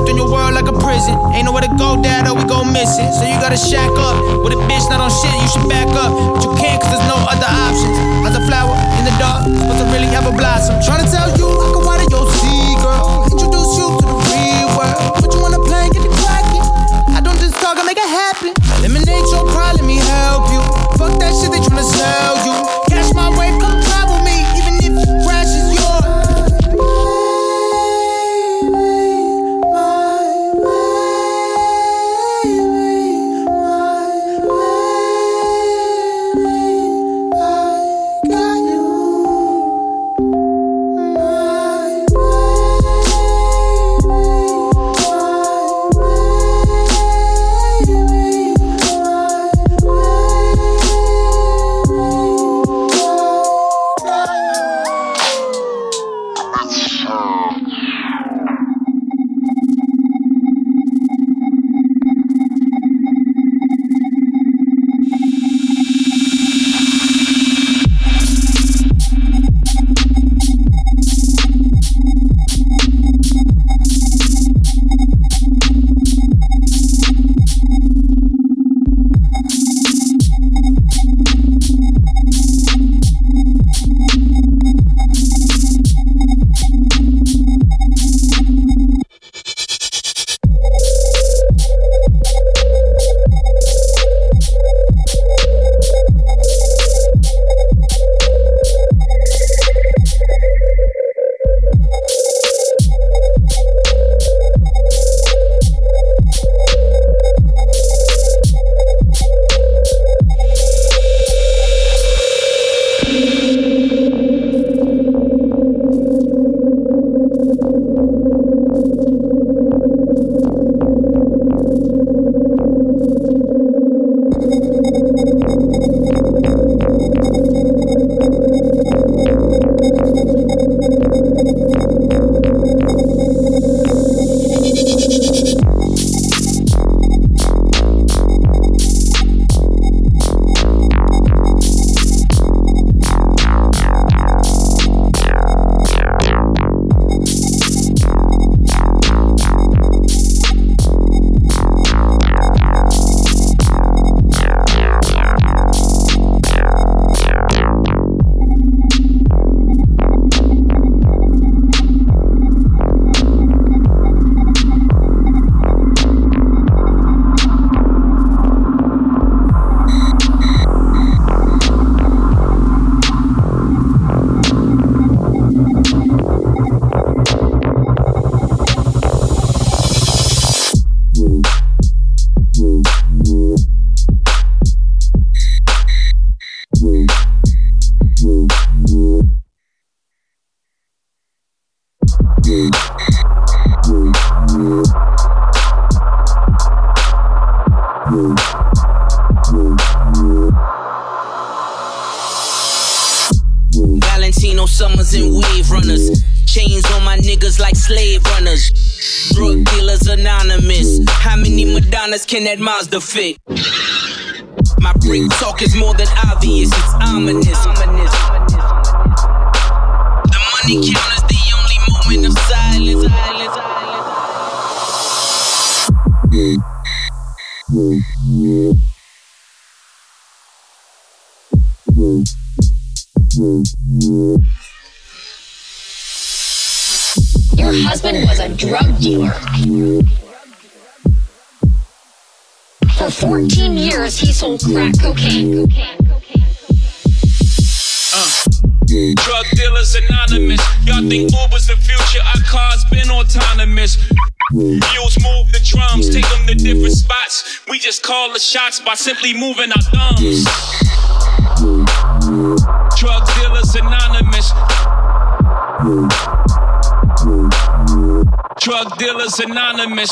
in your world like a prison. Ain't nowhere to go, dad, or we go missing. So you gotta shack up with a bitch not on shit, you should back up. But you can't cause there's no other options. As a flower in the dark, supposed to really have a blossom. Tryna tell you I can water your sea, girl. Introduce you to the real world. Put you on a plane, get the crackin'. I don't just talk, I make it happen. Eliminate your problem, let me help you. Fuck that shit they tryna sell you. Cash my way, come ride with me, even if the crash is yours. Valentino Summers and wave runners. Chains on my niggas like slave runners. Drug dealers anonymous. How many Madonnas can that Mazda fit? My brick talk is more than obvious, it's ominous. The money count is the only moment of silence. Your husband was a drug dealer. For 14 years, he sold crack cocaine. Drug dealers anonymous. Y'all think Uber's the future? Our cars been autonomous. Mules move the drums, take them to different spots. We just call the shots by simply moving our thumbs. Drug dealers anonymous. Drug dealers anonymous.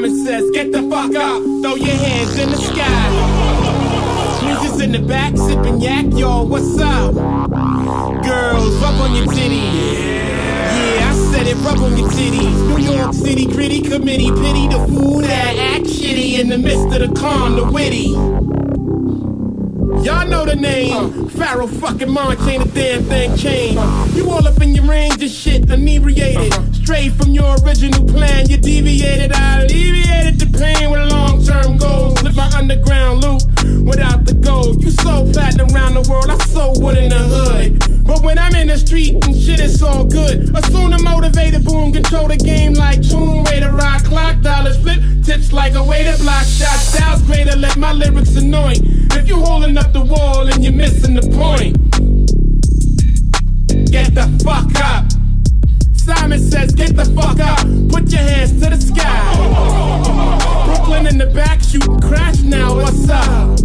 Simon says, get the fuck up, throw your hands in the sky. Niggas in the back sipping yak, yo, what's up? Girls, rub on your titties. Yeah, I said it, rub on your titties. New York City gritty committee, pity the fool that act shitty in the midst of the calm, the witty. Y'all know the name. Pharaoh fucking March ain't a damn thing changed. You all up in your range and shit, inebriated. Straight from your original plan, you deviated. I alleviated the pain with long-term goals. Live my underground loop without the gold. You so platinum around the world, I so wood in the hood. But when I'm in the street and shit, it's all good. Assume the motivated boom, control the game like Tomb Raider. Rock clock, dollars flip, tips like a way to block shots. Styles greater, let my lyrics anoint. If you holding up the wall and you're missing the point, get the fuck up. Simon says, get the fuck up. Put your hands to the sky. Brooklyn in the back shooting crash now, what's up?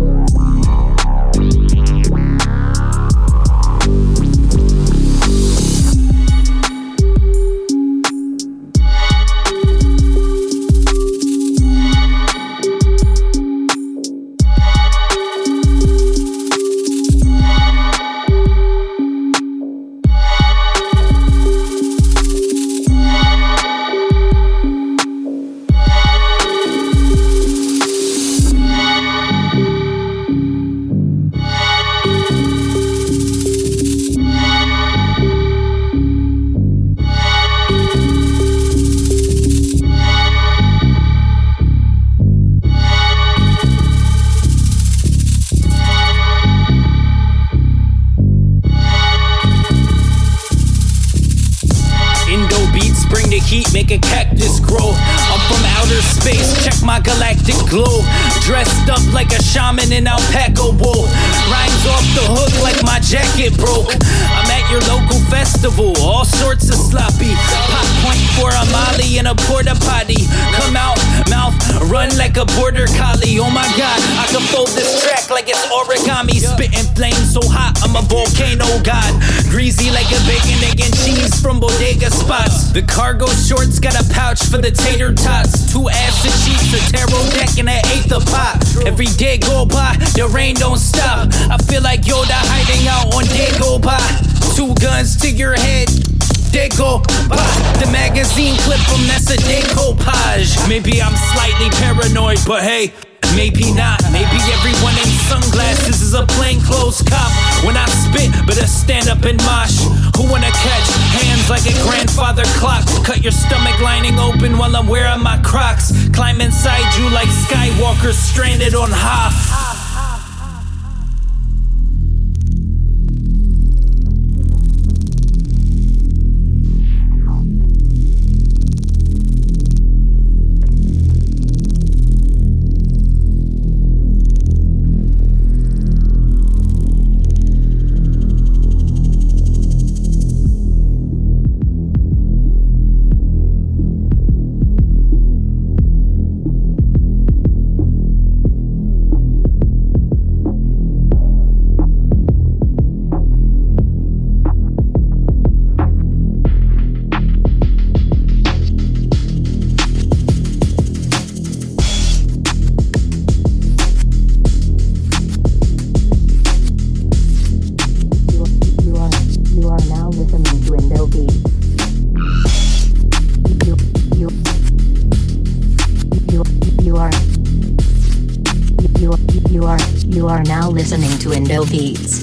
Make a cactus grow. I'm from outer space, check my galactic globe. Dressed up like a shaman in alpaca wool. Rhymes off the hook like my jacket broke. I'm at your local festival, all sorts of sloppy. Pop point for a molly and a porta potty. Come out, mouth, run like a border collie. Oh my god, I can fold this track like it's origami. Spitting flames so hot, I'm a volcano god. Greasy like a bacon, egg and cheese from bodega spots. The cargo shorts got a pouch for the tater tots. 2 acid sheets, a tarot deck, and an eighth of pop. Every day go by, the rain don't stop. I feel like Yoda hiding out on Dagobah. 2 guns to your head, they go by. The magazine clip from that's a decoupage. Maybe I'm slightly paranoid, but hey, maybe not. Maybe everyone in sunglasses is a plainclothes cop. When I spit, better stand up and mosh. Who wanna catch hands like a grandfather clock? Cut your stomach lining open while I'm wearing my Crocs. Climb inside you like Skywalker stranded on Hoth. You are now listening to Indo Beats.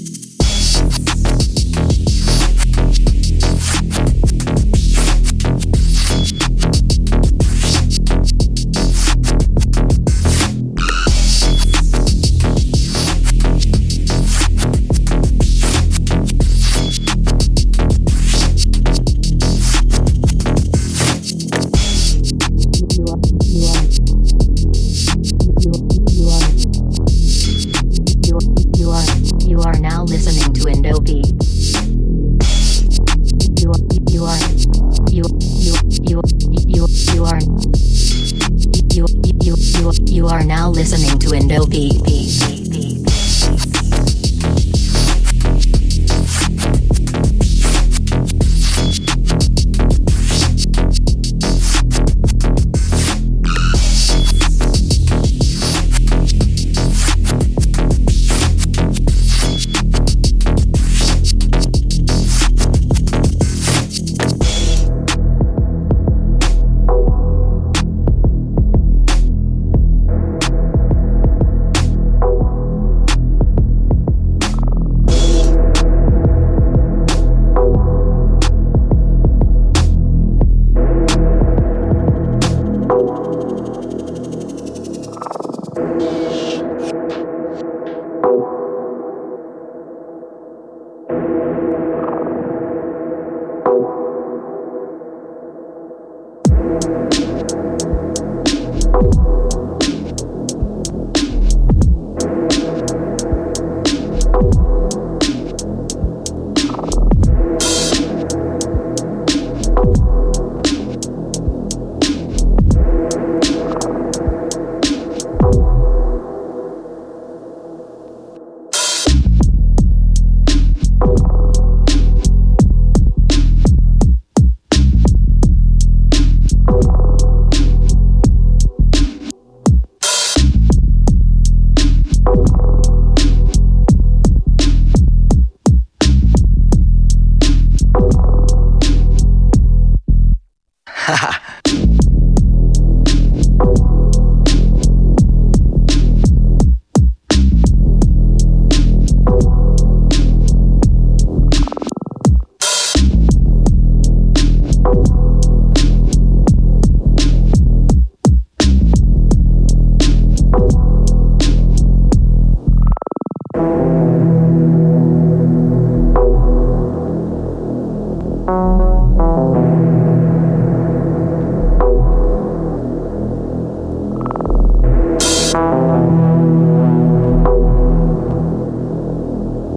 You are now listening to Indo Beats. You are now listening to Indo Beats.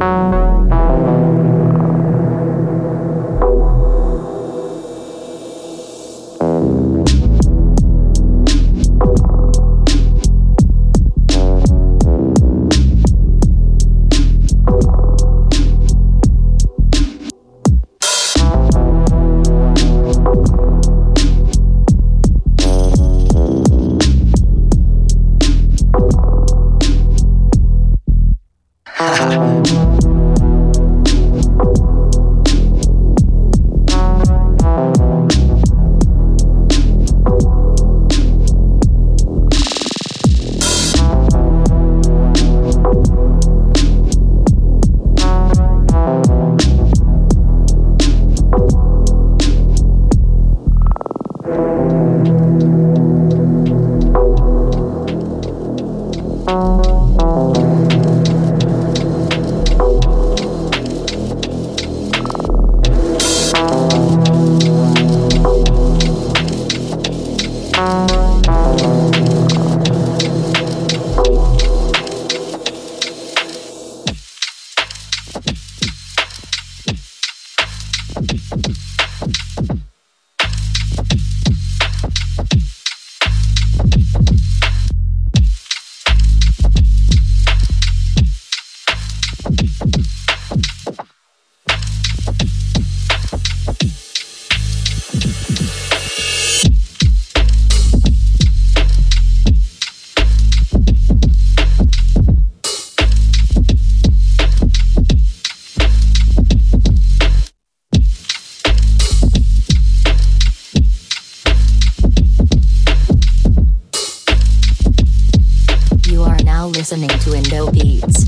Listening to Indo Beats.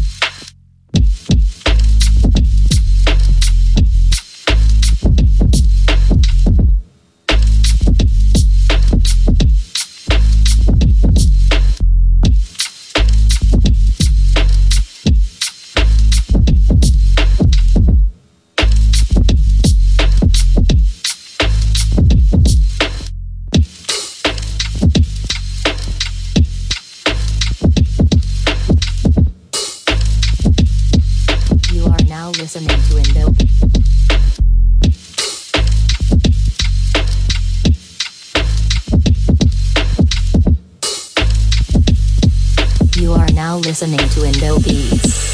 Listening to Indo. You are now listening to Indo Beats.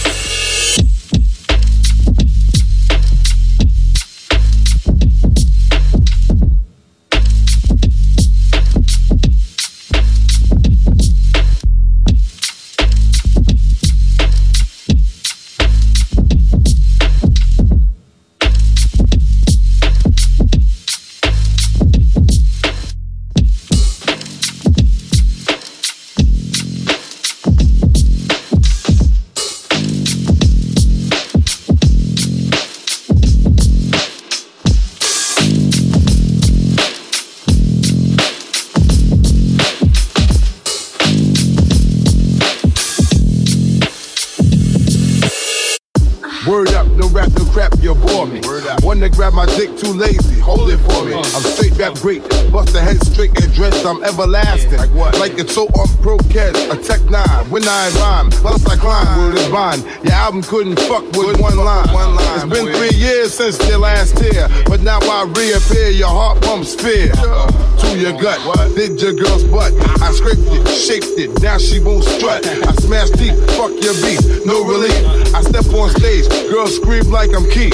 Word up, no rap, no crap, you bore me. Wanna grab my dick, too lazy, hold it for me. I'm straight rap great, bust the head straight and dressed, I'm everlasting. Like it's so on Procast, a Tech 9. When I rhyme, plus I climb with a bond. Your album couldn't fuck with one line. It's been 3 years since your last tear, but now I reappear, your heart pumps fear. To your gut, did your girl's butt. I scraped it, shaped it, now she won't strut. I smash deep, fuck your beat, no relief. I step on stage, girls scream like I'm Keith.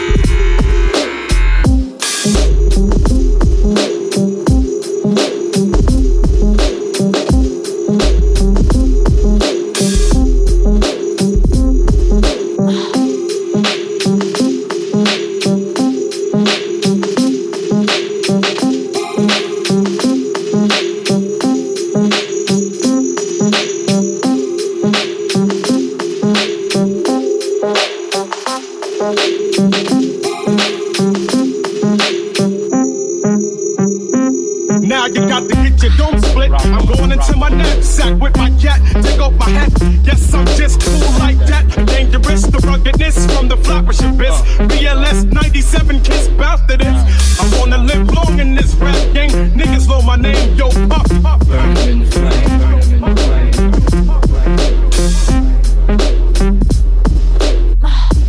Now you got to get your dome split. I'm going into my knapsack with my cat. Take off my hat. Yes, I'm just cool like that. Dangerous, the ruggedness from the Flatbush abyss. BLS 97 kids bounce to this. I wanna live long in this rap game. Niggas know my name, yo, pop, pop. Burning flame, burning flame.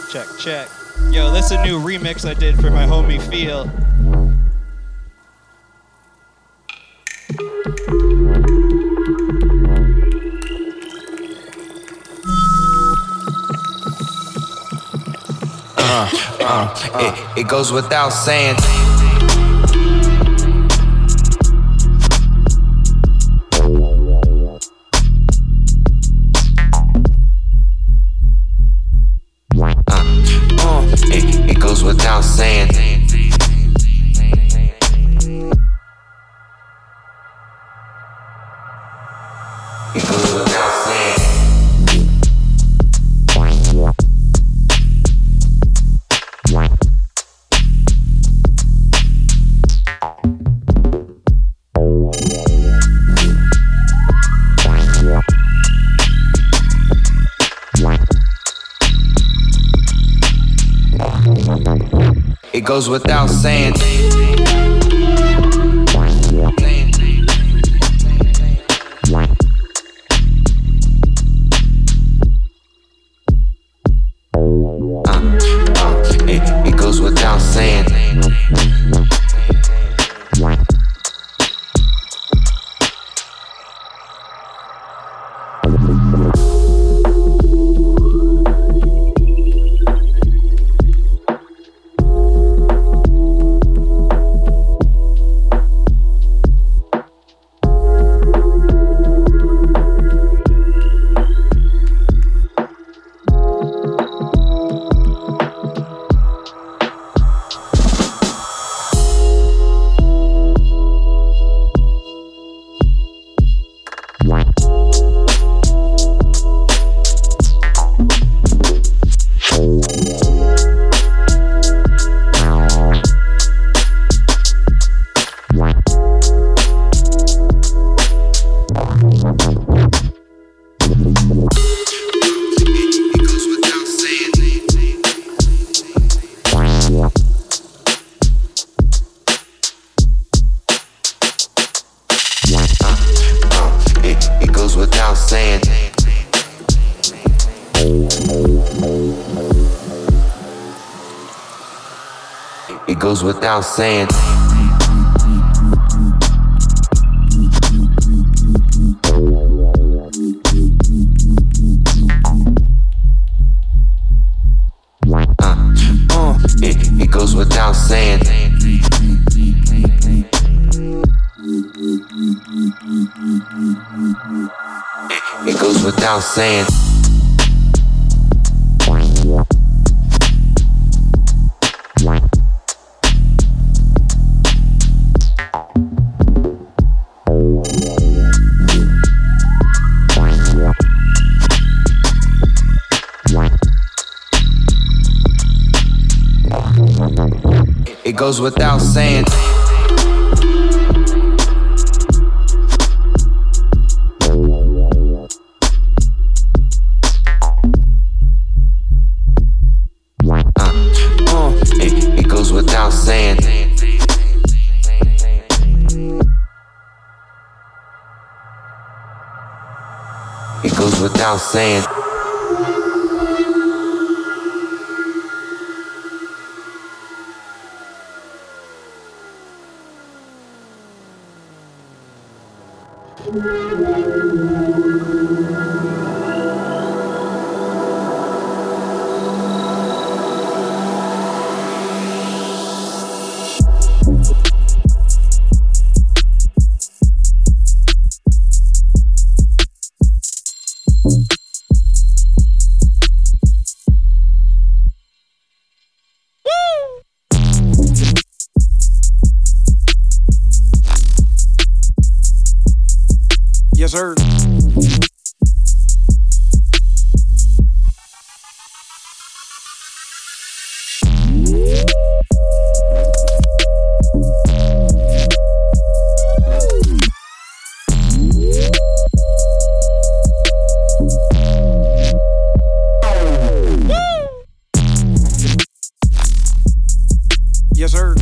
Check, check. Yo, this is a new remix I did for my homie Feel. It goes without saying. It goes without saying. It goes without saying. It goes without saying. It goes without saying. It goes without saying. It goes without saying. It goes without saying. It goes without saying. It goes without saying. It goes without saying. It goes without saying. Yes, sir. Yes, sir.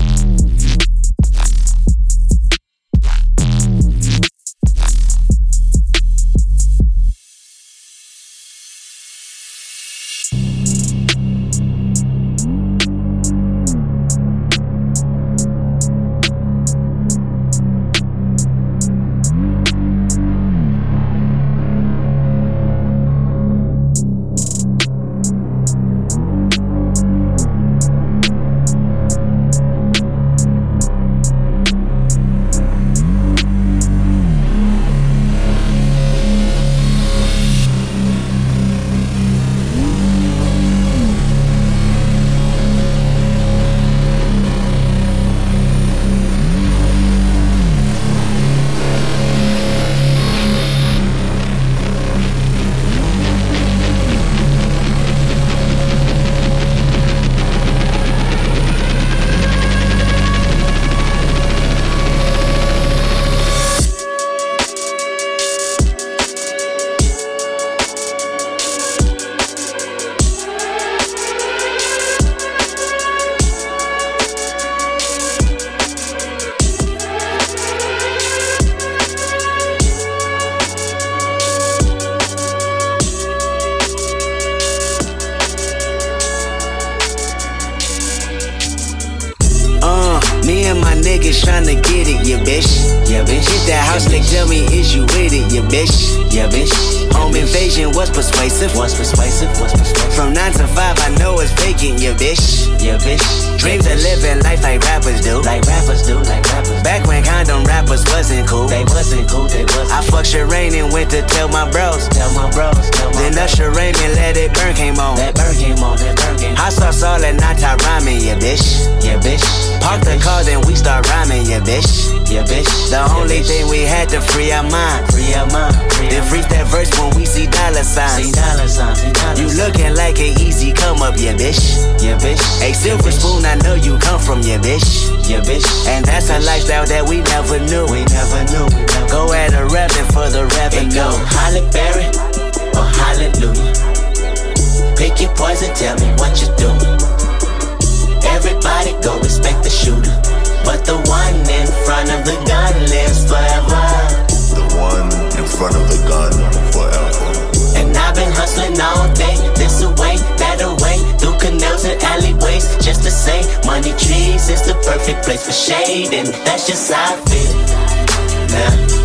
Boss slick, tell me, is you with it, ya bitch? Yeah, bitch. Home invasion was persuasive. From 9 to 5, I know it's vacant, ya bitch. Yeah, bitch. Dreams of living life like rappers do. Back when condom rappers wasn't cool. They wasn't. I fucked Shireen and went to tell my bros. Then Usher Raymond let it burn came on. Hot sauce all that night, I rhyming, ya bitch. Park the car, then we start rhyming, ya bitch. The only thing we had to free our mind. Then freeze that verse when we see dollar signs. You looking like an easy come up, ya bitch. A silver spoon, I know you come from, ya bitch. And that's a lifestyle that we never knew. Go at a rapping for the revenue. Go Halle Berry or Hallelujah. Pick your poison, tell me what you do. Everybody go respect the shooter, but the one in front of the gun lives forever. The one in front of the gun forever. And I've been hustling all day, this away, that away, through canals and alleyways, just to say, money trees is the perfect place for shade, and that's just how I feel. Nah,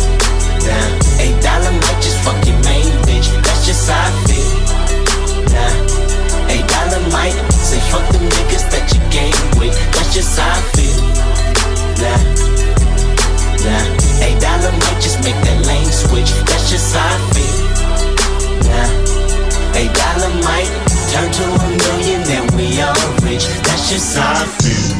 $8 might just fuck your main bitch, that's just how I feel. Nah, $8 might say fuck them niggas that you came with, that's just how I feel. Nah, $8 might just make that lane switch, that's just how I feel. Nah, $8 might turn to $1 million and we all rich, that's just how I feel.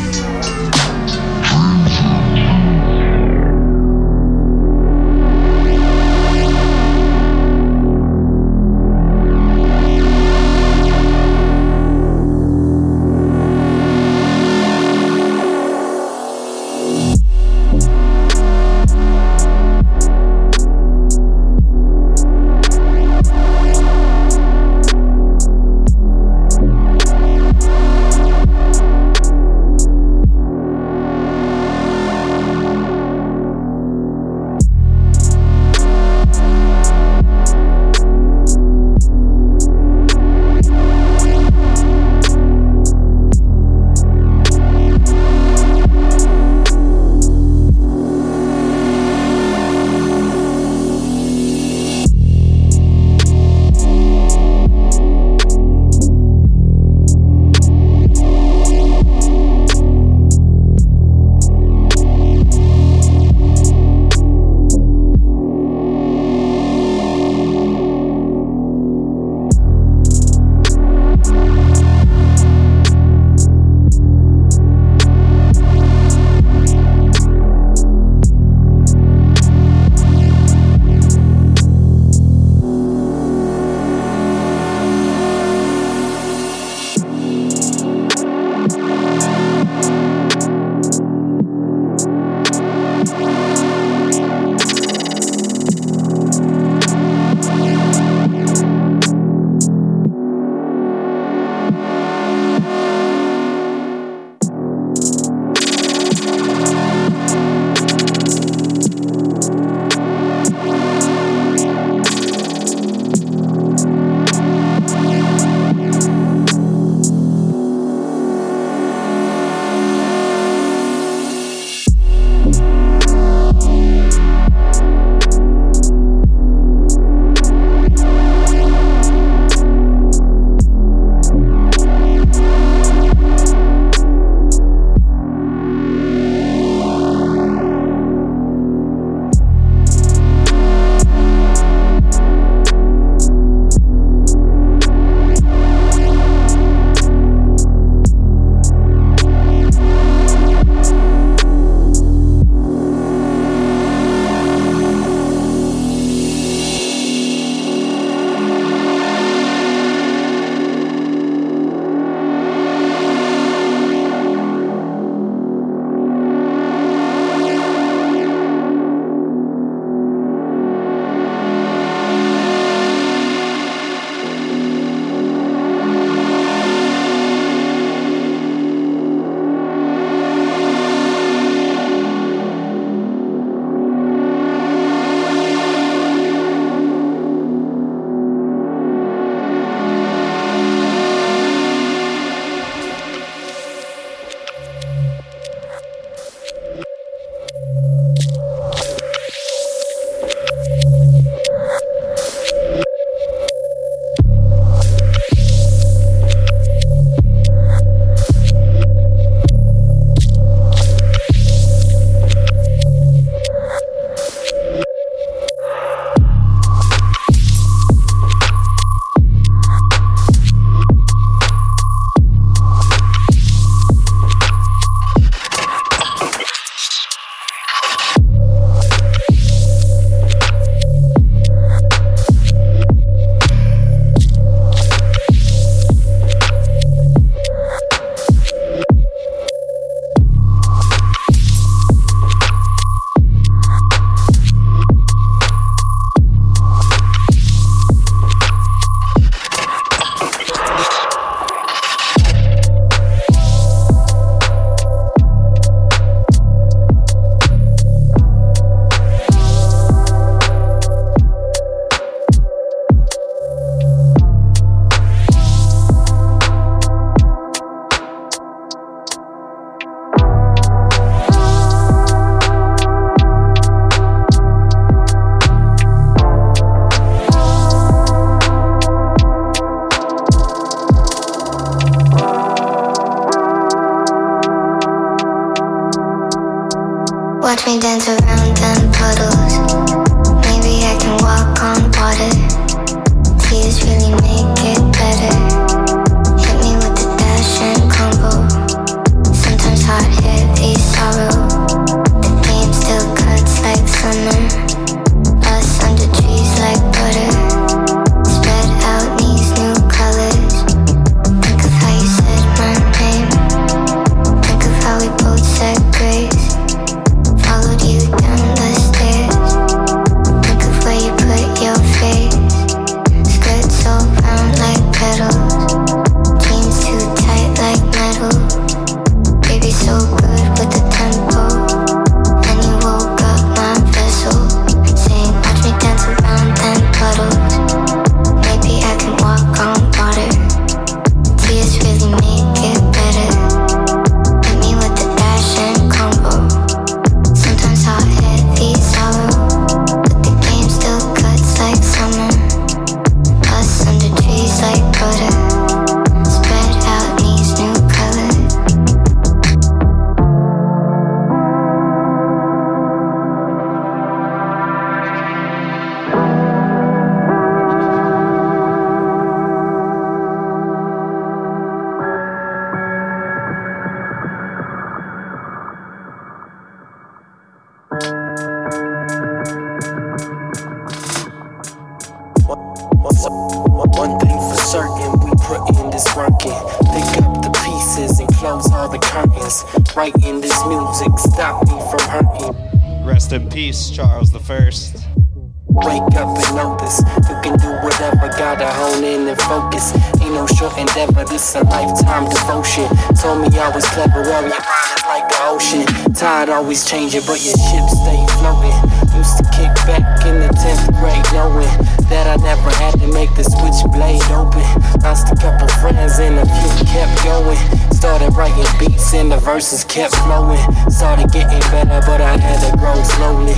it's working. Pick up the pieces and close all the curtains. Writing this music stop me from hurting. Rest in peace, Charles the First. Wake up and notice, you can do whatever, gotta hone in and focus. Ain't no short endeavor, this a lifetime devotion. Told me I was clever, well your mind is like the ocean. Tide always changing, but your ship stay floating. Used to kick back in the 10th grade, knowing that I never had to make the switchblade open. Lost a couple friends and a few kept going. Started writing beats and the verses kept flowing. Started getting better, but I had to grow slowly.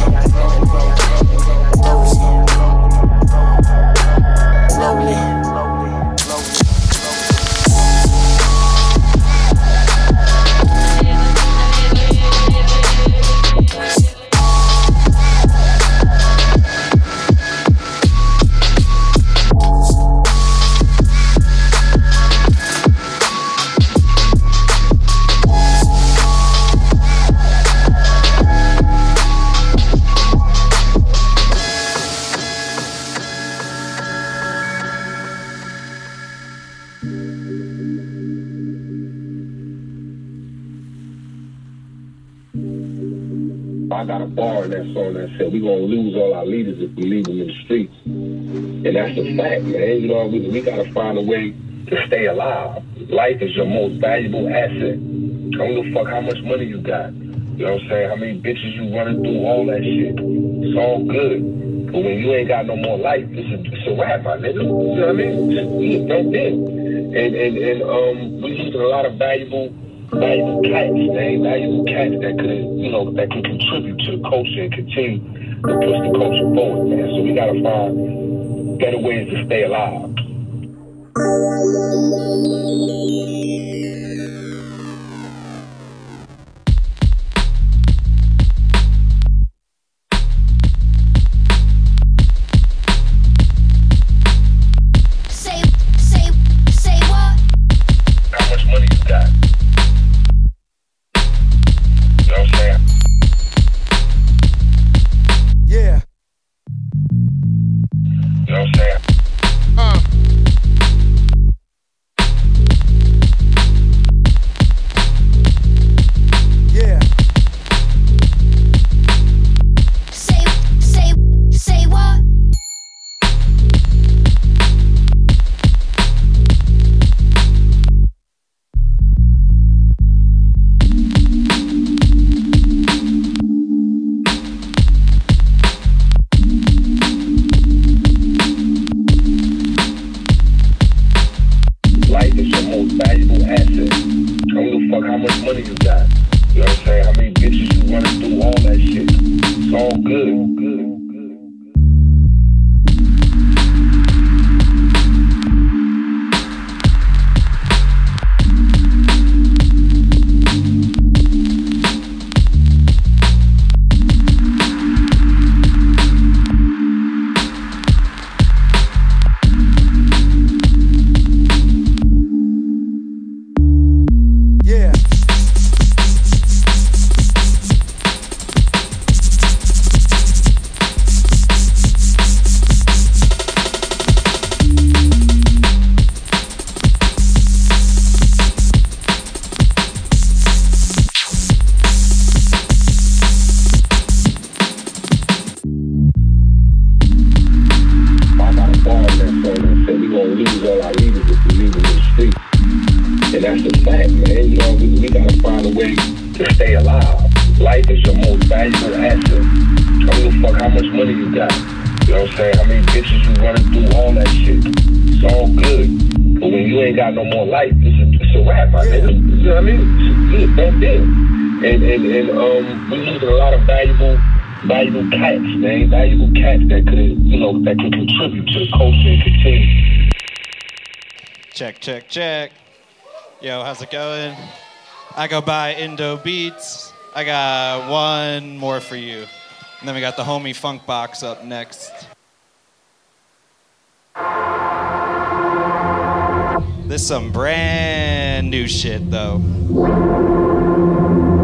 Slowly. I got a bar in that song that said we gonna lose all our leaders if we leave them in the streets. And that's a fact, man. You know, we gotta find a way to stay alive. Life is your most valuable asset. I don't give a fuck how much money you got. You know what I'm saying? How many bitches you running through, all that shit. It's all good. But when you ain't got no more life, it's a wrap, my nigga. You know what I mean? You don't deal. And we losing a lot of valuable cats, man. Valuable cats that could contribute to the culture and continue to push the culture forward, man. So we gotta find better ways to stay alive. Say what? How much money you got? You know what I'm saying? Yeah. You know what I'm saying? Yeah. Say what? Life is your most valuable asset. I don't give a fuck how much money you got. You know what I'm saying? How many bitches you running through, all that shit. It's all good. Yeah. I got a bar in that song that said we gonna lose all our leaders if we leave them in the streets. And that's the fact, man. You know, we gotta find a way to stay alive. Life is your most valuable asset. I don't give a fuck how much money you got. You know what I'm saying? How many bitches you running through, all that shit. It's all good. But when you ain't got no more life, it's a wrap, my nigga. You know what I mean? It's don't deal. And we losing a lot of valuable cats, man. Valuable cats that could contribute to the culture and continue. Check. Yo, how's it going? I go by Indo Beats. I got one more for you. And then we got the homie Funk Box up next. This is some brand new shit, though.